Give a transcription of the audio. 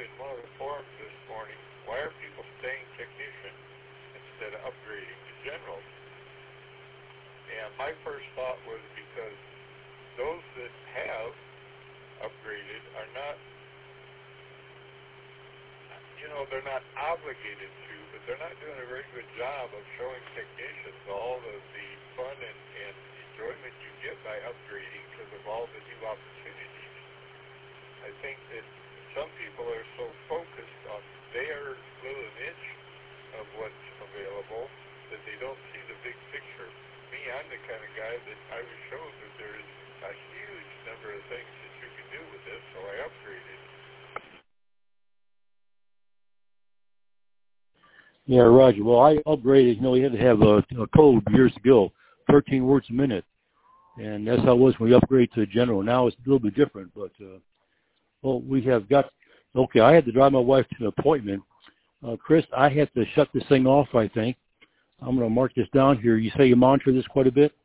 in one of the forums this morning, why are people staying technician instead of upgrading to general? And my first thought was because those that have upgraded are not, they're not obligated to, but they're not doing a very good job of showing technicians all of the fun and enjoyment you get by upgrading because of all the new opportunities. I think that some people are so focused on their little niche of what's available that they don't see the big picture. Me, I'm the kind of guy that I was shown that there is a huge number of things that you can do with this, so I upgraded. Yeah, Roger. Well, I upgraded. We had to have a code years ago, 13 words a minute. And that's how it was when we upgraded to general. Now it's a little bit different. But, we have got, okay, I had to drive my wife to an appointment. Chris, I had to shut this thing off, I think. I'm going to mark this down here. You say you monitor this quite a bit?